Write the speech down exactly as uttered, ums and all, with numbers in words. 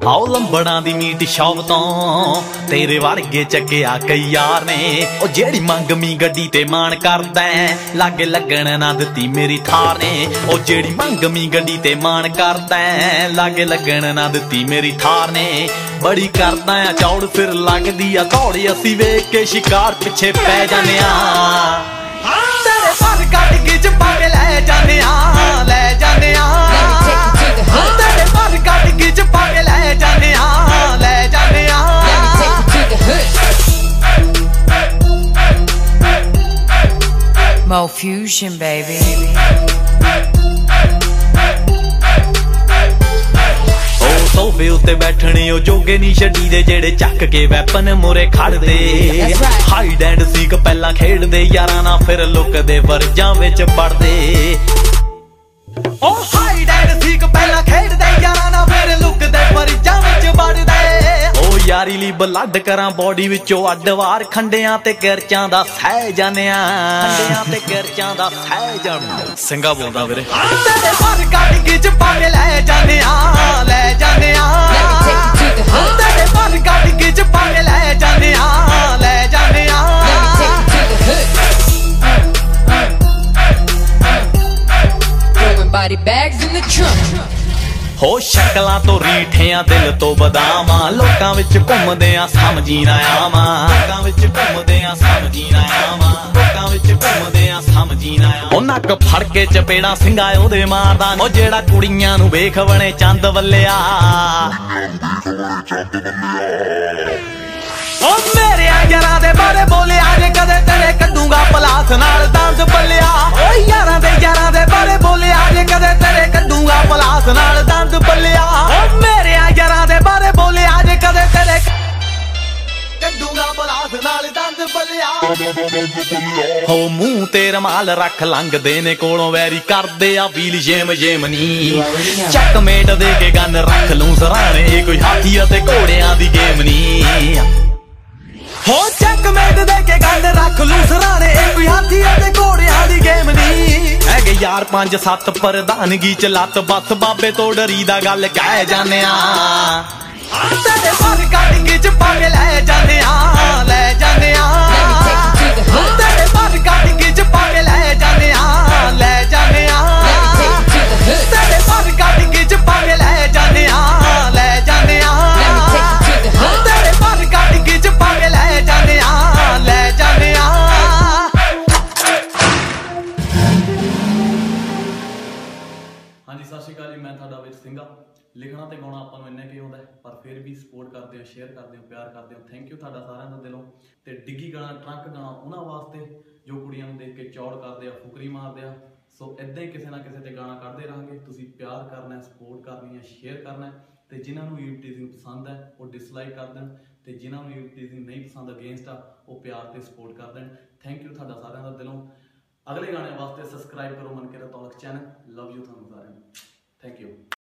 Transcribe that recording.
आओ लंबड़ा दी meat shop तो तेरे वर्गे चक्या कई यार ने ओ जेड़ी मंगमी गड्डी ते मान करदा लागे लगन ना दित्ती मेरी थार ने ओ जेड़ी मंगमी गड्डी ते मान करदा लागे लगन ना दित्ती मेरी थार ने बड़ी करदा आ चौड़ फिर लगदी आ दौड़ असी वेख के शिकार पिछे पै जाने आ तेरे पर कट गिच पाके ले जाने आ ले जाने आ तेरे पर कट गिच पाके ले जाने आ ले जाने आ Mo Fusion, baby. सोफे उत्ते बैठने ओ जोगे नी छड्डी दे जेड़े चक के वैपन मोरे खड़दे हाइड एंड सीक पहला खेडदे यारां ना फिर लुकदे वरजां विच पड़दे ओ हाइड एंड सीक पहला खेडदे यारां ना फिर लुकदे वरजां विच पड़दे ओ यारी ली ब्लड करां बॉडी विचों अड्ड वार खंडियां ते किरचां दा सह जानिया खंडियां ते किरचां दा सह जानिया सिंगा बोलदा वीरे तेरे पर कट गिच पाके ले जाने आ ले जाने आ तेरे पर कट गिच पाके ले जाने आ ले जाने आ Throwing body bags in the trunk. हो शक्लां तो रीठियां दिल तो बदामा लोकां विच घुमदे आ समझी ना आवां लोकां विच घुमदे आ समझी ना आवां लोकां विच घुमदे आ समझी ना आवां ओ नक फड़ के चपेड़ा सिंगाए ओदे मारदा ओ जेड़ा कुड़ियां नू वेख बणे चंद वल्लिया ओ मेरे यारां दे बारे बोलिया जे कदे तेरे कड्डूंगा पलास नाल दंद बल्लिया ओ यारां दे यारां दे बारे बोलिया जे कदे तेरे कड्डूंगा पलास नाल दंद बल्लिया ओ मेरे यारां दे बारे बोलिया जे कदे तेरे कड्डूंगा पलास नाल दंद बल्लिया हो मुंह ते रमाल रख लंघदे ने कोलों वैरी करदे आ वील जेम जेम नी चकमेट दे के गन रख लूं सराणे कोई हाथी ते घोड़ियां दी गेम नी हो चकमेट दे के गंद रख लूं सराणे कोई हाथी ते घोड़ियां दी गेम नी हैगे यार पंज सत्त प्रधानगी च लत्त बस बाबे तो डरी दा गल कह जाने आ तेरे पर कट गिच पाके ले जाने आ ले जाने आ तेरे पर कट गिच पाके ले जाने आ ले जाने आ तेरे पर कट गिच पाके ले जाने आ ले जाने आ तेरे पर कट गिच पाके ले जाने आ ले जाने आ ਹਾਂਜੀ ਸਤਿ ਸ਼੍ਰੀ ਅਕਾਲ ਜੀ ਮੈਂ ਤੁਹਾਡਾ ਵਿੱਚ ਸਿੰਘਾ ਲਿਖਣਾ ਤੇ ਗਾਉਣਾ ਆਪਾਂ ਨੂੰ ਇੰਨੇ ਕੀ ਹੁੰਦਾ ਪਰ ਫਿਰ ਵੀ ਸਪੋਰਟ ਕਰਦੇ ਹੋ ਸ਼ੇਅਰ ਕਰਦੇ ਹੋ ਪਿਆਰ ਕਰਦੇ ਹੋ ਥੈਂਕ ਯੂ ਤੁਹਾਡਾ ਸਾਰਿਆਂ ਦਾ ਦਿਲੋਂ ਤੇ ਡਿੱਗੀ ਗਾਣਾ ਟਰੰਕ ਗਾਣਾ ਉਹਨਾਂ ਵਾਸਤੇ ਜੋ ਕੁੜੀਆਂ ਨੂੰ ਦੇਖ ਕੇ ਚੌੜ ਕਰਦੇ ਆ ਫੁਕਰੀ ਮਾਰਦੇ ਆ ਸੋ ਇਦਾਂ ਹੀ ਕਿਸੇ ਨਾ ਕਿਸੇ ਤੇ ਗਾਣਾ ਕੱਢਦੇ ਰਹਾਂਗੇ ਤੁਸੀਂ ਪਿਆਰ ਕਰਨਾ ਸਪੋਰਟ ਕਰਨੀ ਹੈ ਸ਼ੇਅਰ ਕਰਨਾ ਤੇ ਜਿਨ੍ਹਾਂ ਨੂੰ ਈਵ ਟੀਜ਼ਿੰਗ ਪਸੰਦ ਹੈ ਉਹ ਡਿਸਲਾਈਕ ਕਰ ਦੇਣ ਤੇ ਜਿਨ੍ਹਾਂ ਨੂੰ ਈਵ ਟੀਜ਼ਿੰਗ ਨਹੀਂ ਪਸੰਦ ਅਗੇਂਸਟ ਆ ਉਹ ਪਿਆਰ ਤੇ ਸਪੋਰਟ ਕਰ ਦੇਣ ਥੈਂਕ ਯੂ ਤੁਹਾਡਾ ਸਾਰਿਆਂ ਦਾ ਦਿਲੋਂ ਅਗਲੇ ਗਾਣੇ ਵਾਸਤੇ ਸਬਸਕ੍ਰਾਈਬ ਕਰੋ ਮਨ ਕੇ ਰਤੌਲਕ ਚੈਨਲ ਲਵ ਯੂ ਤੁਹਾਨੂੰ ਸਾਰਿਆਂ ਨੂੰ ਥੈਂਕ ਯੂ